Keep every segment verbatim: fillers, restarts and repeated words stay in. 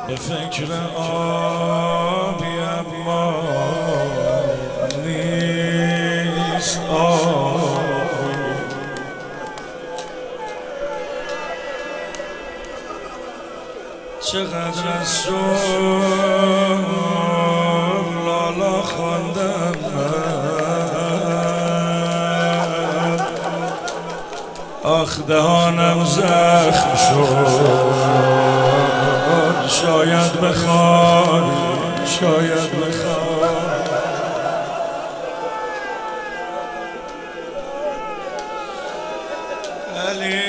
به فکر آبی اما نیست آب. چقدر از صبح لالا خواندم من، آخ دهانم زخم شد. شاید بخوای شاید بخوای علی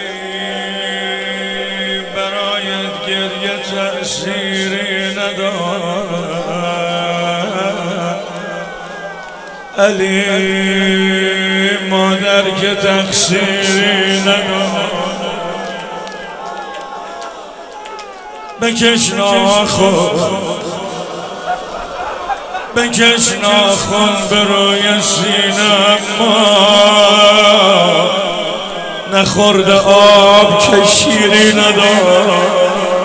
برایت گریه تأثیری ندارد. علی مادر که تقصیری ندارد. بکش ناخن بکش ناخن به روی سینه ما نخورده آب که شیری ندارد.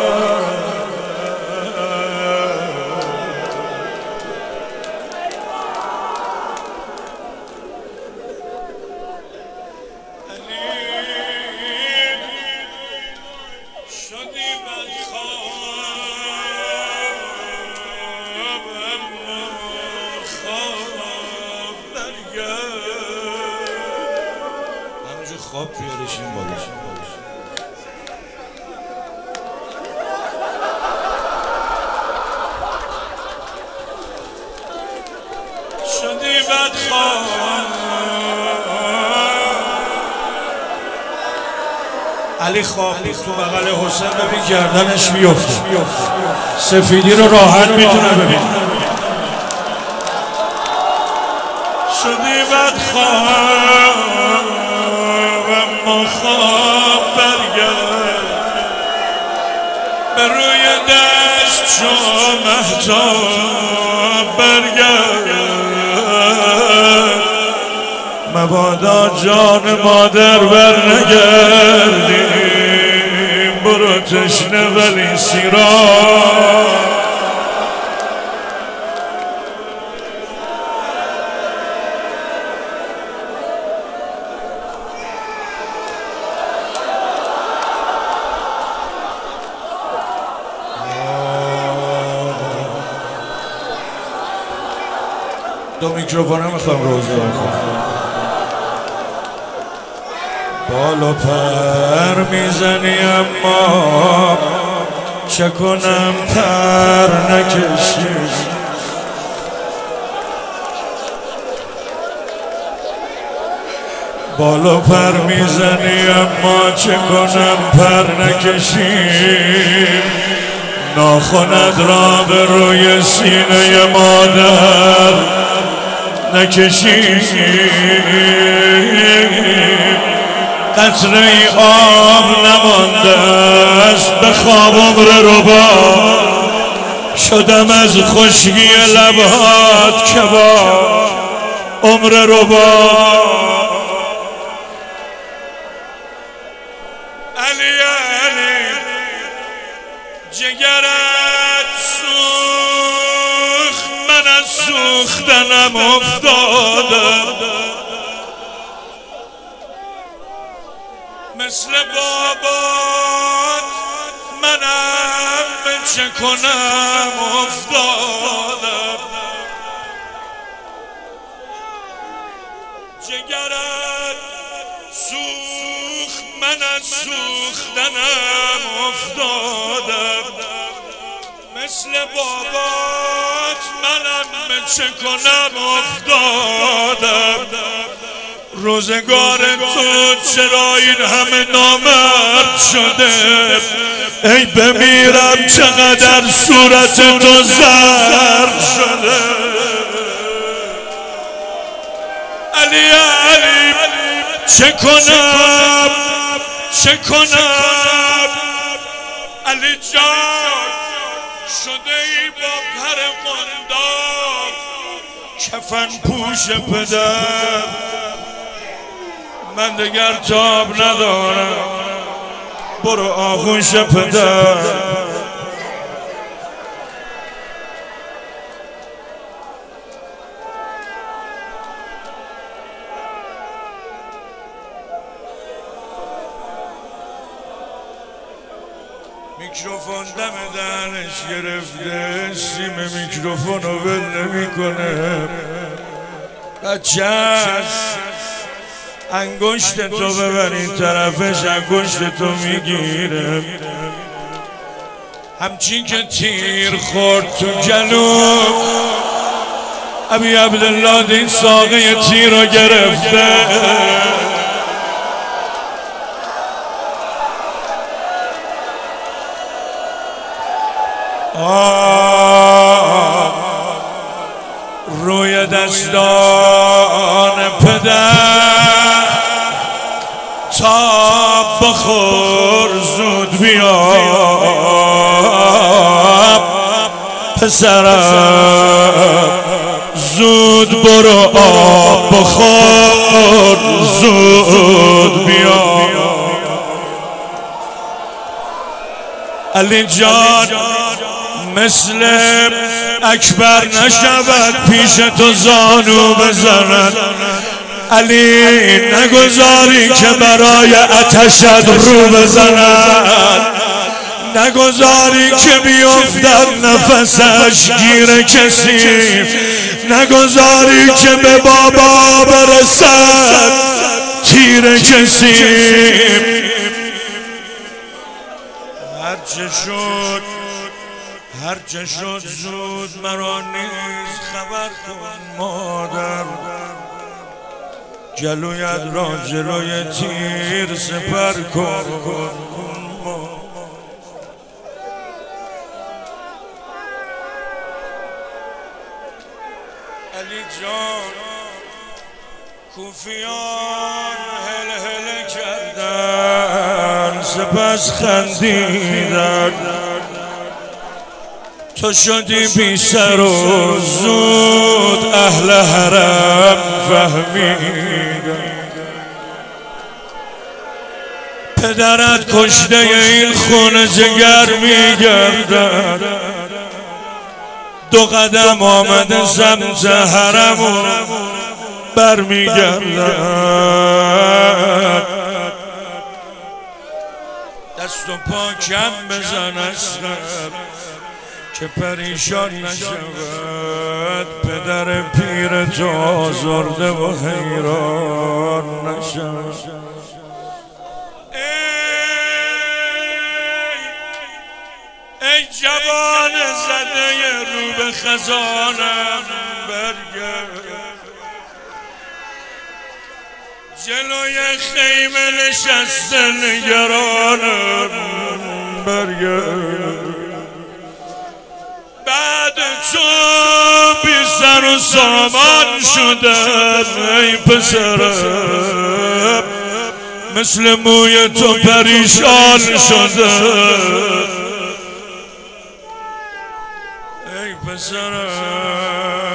خواب بیارشیم بالا. شدی بدخواب علی خواب تو بغل حسین ببین گردنش بیفته. سفیدی رو راحت میتونه ببین. شدی بدخواب اما خواب برگرد به روی دست چو مهتاب برگرد. مبادا جان مادر بر نگردیم برو تشنه ولی سیراب. دو میکروفونه میخوام روزه بکنم. بالا پر میزنی اما چه کنم پر نکشی. بالا پر میزنی اما چه کنم پر نکشی. ناخنت را به روی سینه مادر نکشی. قطره ای آب نمانده است به خواب عمر ربا. شدم از خشکی لبات کباب عمر ربا. علی علی جگرت سوخت من از سوختنم افتادم. مثل بابات منم به چه کنم افتادم. جگرت سوخت من از سوختنم افتادم. مثل بابات منم به چه کنم افتادم. روزگار تو چرا این همه نامرد شده. ای بمیرم چقدر صورت تو زرد شده. علی علی چه کنم چه کنم. علی جان شده ای با پر قنداق کفن پوش پدر. من دگر تاب ندارم برو آغوش پدر. میکروفون دم دهنش گرفته، سیم میکروفون رو ول نمیکنه. بچه هست انگشت تو ببر این طرفش، انگشت تو میگیره. همچین که تیر خورد تو گلو، ابی عبدالله دین ساقه تیر رو گرفته. روی دستان پدر تا بخور زود بیا، پسرم زود برو آب بخور زود بیا. علی جان مثل اکبر نشود پیش تو زانو بزند. علی نگذاری که برای آتشت رو بزند، نگذاری که بیفتد نفسش گیر کسی، نگذاری که به بابا برسد تیر کسی. هرچه شد هرچه شد زود مرا نیز خبر کن مادر، جلویت را جلوی تیر سپر کن. علی جان کوفیان هل هل کردن سپس خندیدن، تو شدی بی سر و زود اهل حرم فهمیدن. پدرت کشته این خون جگر میگردن، دو قدم آمده سمت حرم و برمیگردن. دست و پا کم بزن اصغر که پریشان نشود، پدر پیر تو آزرده و حیران نشود. ای جوان زده رو به خزانم برگرد، جلوی خیمه نشسته نگرانم برگرد. بعد تو بی سر و سامان شدم ای پسرم، مثل موی تو پریشان شدم ای پسرم.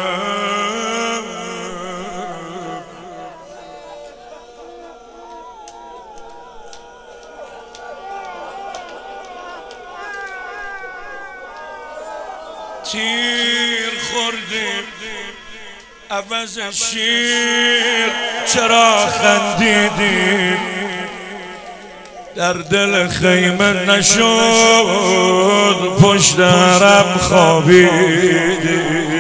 تیر خوردیم عوض شیر چرا خندیدیم، در دل خیمه نشد پشت حرم خوابیدیم.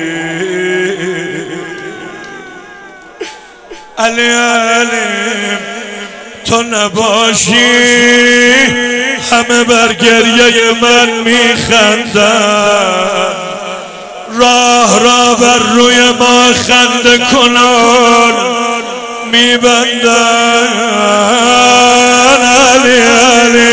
علی علی تو نباشی همه بر گریه من میخندن، راه را بر روی ما خنده کنان میبندن. علی علی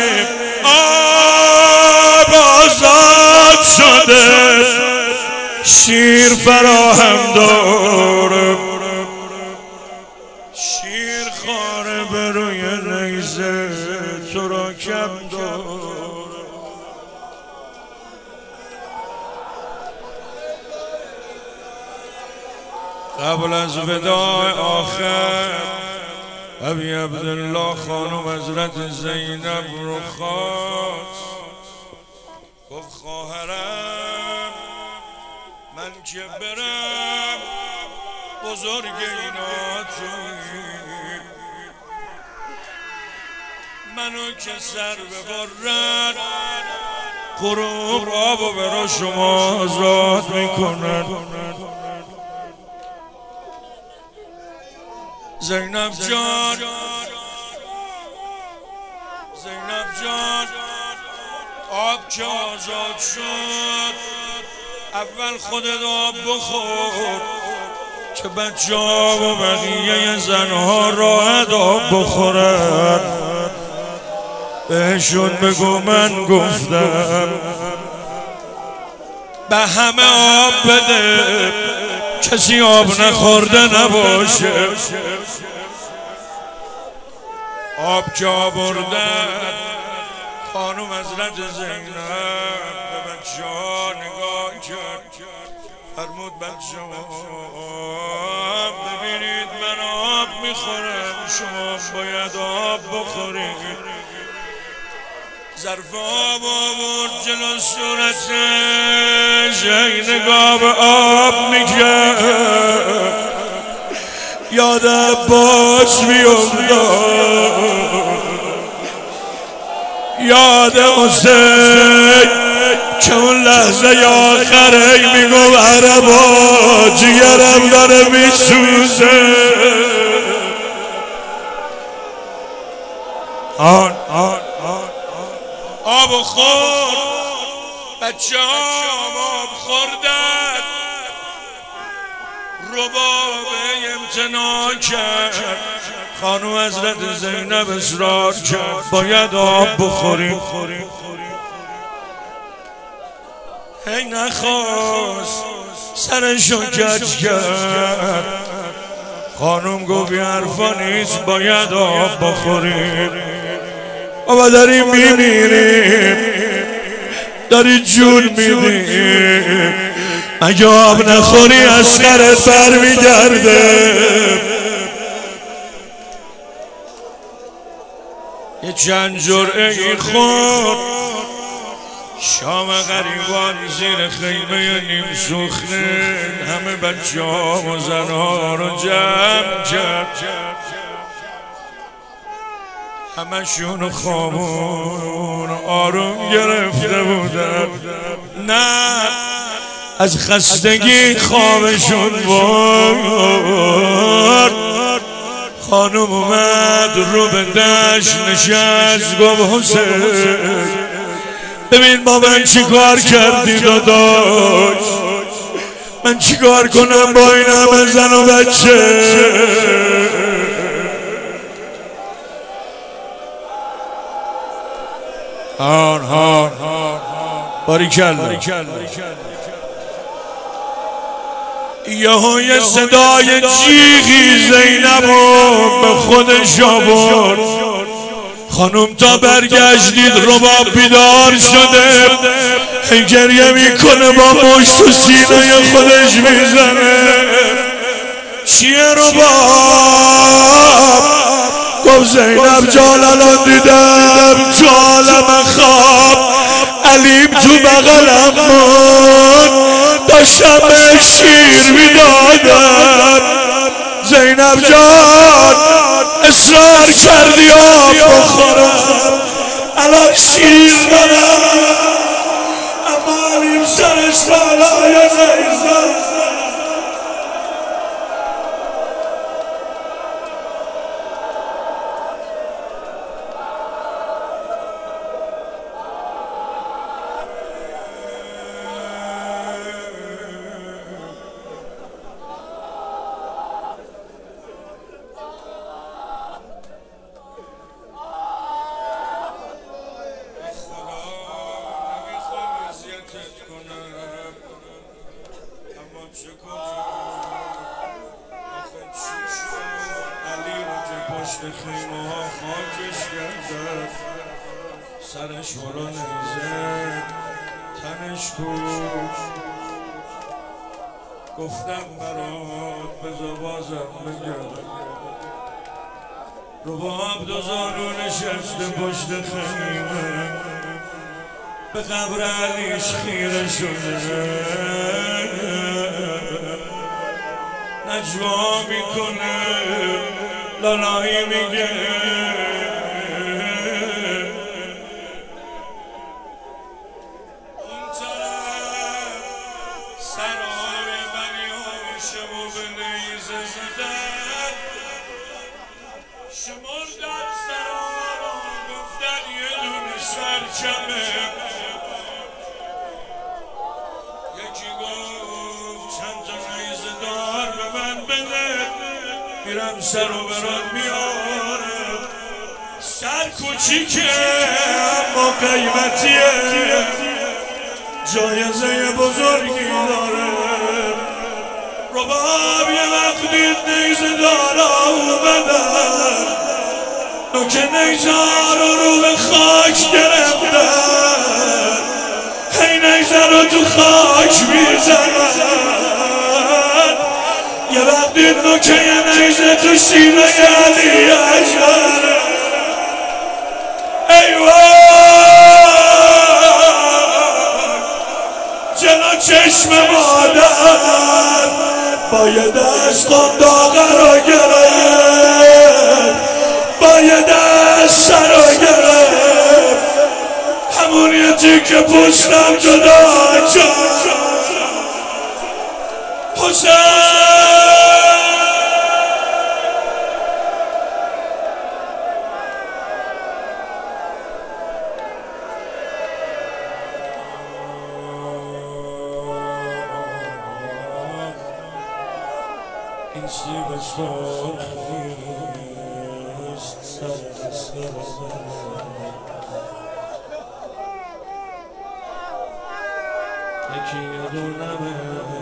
آب آزاد شده شیر فراهم دارم، شیر خاره به روی نیزه تو را کم دارم. قبل از وداع آخر ابی عبدالله خانم حضرت زینب رو خواست، گفت خواهرم من که برم بزرگ اینا توی، منو که سر ببرن غروب آب و برا شما آزاد میکنن. زینب جان زینب جان آب که آزاد شد اول خودت آب بخور که بچه ها و بقیه زنها راحت آب بخورن. بهشون بگو من گفتم به همه آب بده کسی آب نخورده نباشه. آب که آوردن خانم حضرت زینب به بچه ها نگاه کرد فرمود بچه ها ببینید من آب میخورم شما باید آب بخورید. ظرف آب آورد جلو صورتش نگاه به آب میکرد یاد عباس میافتاد یاد حسین که اون لحظه آخره میگو عربا جگرم داره میسوزه. آن آن آن آب خور بچه ها آب خوردن رباب امتناع کرد. خانم حضرت زینب اصرار کرد باید آب بخوریم. هی نخواست سرشو کج کرد. خانم گفت این حرفا نیست باید آب بخوریم. بابا داریم میمیریم داری جون میدیم اگه آب نخوری از سرت بر میگرده. یه چند جرعه ای خورد شام غریبان زیر خیمه نیم سوخته همه بچه ها و زن ها رو جمع کرد. همه شون خوابون آروم گرفته بودن نه از خستگی خوابشون برد. خانم اومد رو به دشت نشست گفت حسین ببین با من چی کار کردی داداش من چی کار کنم با این همه زن و بچه. هان هان باریکالله. یهو یه صدای جیغی زینب رو به خودش آورد. خانم تا برگشتید رباب بیدار شده هی گریه میکنه با مشت و سینه خودش میزنه. چیه رباب؟ گفت زینب جان الان دیدم تو عالم خواب علیم تو بغلم بود داشتم به شیر میدادم. زینب جان اصرار کردی آب بخورم الان شیر دارم اما علیم سرش بالای نیزم. پشت خیمه ها خاکش گردد سرش برا نیزه تنش کش. گفتم برات بذار بازم بگم رباب دو زانو نشسته پشت خیمه به قبر علیش خیره شده نجوا میکنه لالایی میگه سرچمه یکی گفت چند تا نیزه دار به من بده میرم سر و برات میارم سر کوچیکه اما قیمتیه جایزه بزرگی داره رباب یه وقتی نیزه دارا اومدن نوک نیزه رو رو به خاک گرفتن هی نیزه رو تو خاک میزنن یه وقتی نوکه نیزه تو سینه علی اکبر جلو چشم مادر با یه دست قنداقه رو گرفت با یه دست سر رو گرفت همون یه تیکه پوستم جدا کرد حسین این سیب سرخ نیست سر سر یکی یه دونمه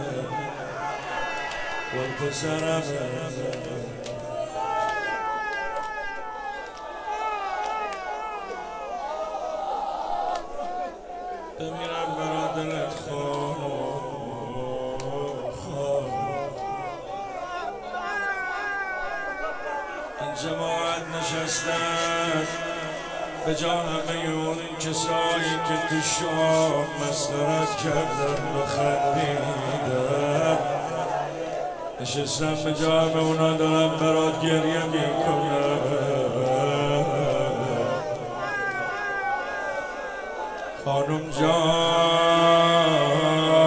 گل پسرمه بمیرم برا دلت خانم جماعت نشستن به جا همه اون کسایی که تو شام مسخرت کردن و خندیدن نشستن به جا همه اونا دارن برات گریه میکنن خانم جان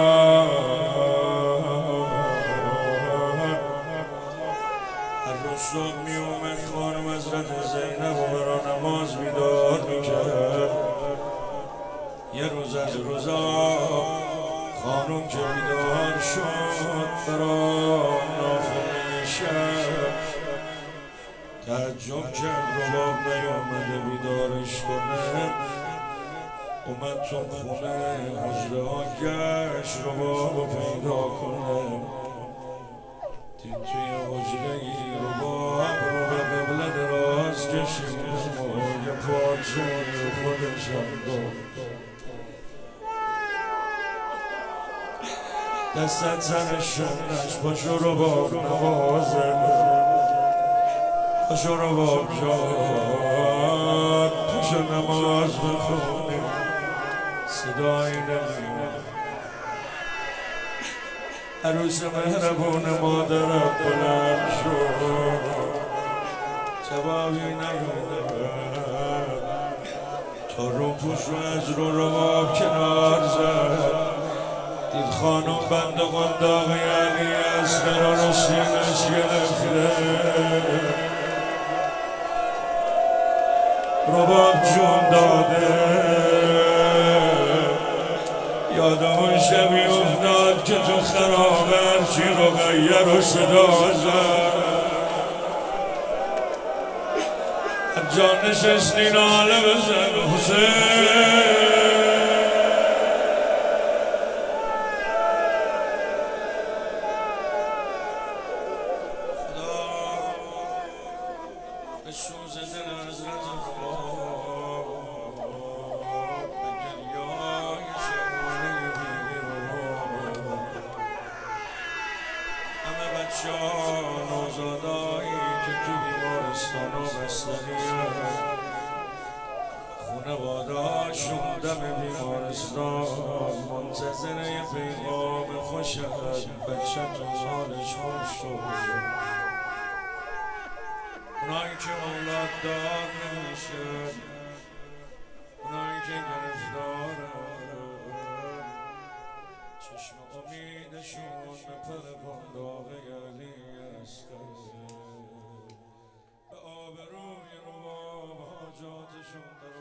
صبح می اومد خانم حضرت زینب و برا نماز بیدار میکرد یه روز از روزا خانم که بیدار شد برا نافله شب تعجب کرد رباب نیامده بیدارش کنه اومد تو خونه حجره ها گشت رباب پیدا کنه دید توی حجره ای رباب رو به قبله دراز کشید و یه پارچه رو خودش انداخت دستت سر شنش پاشو رباب نوازه پاشو رباب جان پاشو نماز بخونی صدایی نمیاد عروس مهربون مادرم بلند شد جوابی نیامد تا رو پوش رو از رو رباب کنار زد دید خانم بند قنداق علی اصغر رو سینش گرفته رباب جون داده یاد اون شبی افتاد که تو خراب هرچی رو غیر و صدا زد هر جا نشستی ناله بزن حسین نوزادایی که تو بیمارستان و بستریه خونواده‌هاشون دم بیمارستان منتظر یه پیغام خوش از بچه‌تون حالش خوب شد اونایی که اولاد دار نمیشن اونایی که گرفتارن چشم امیدشون به پر قنداق علی اصغر به آبروی رباب حاجاتشون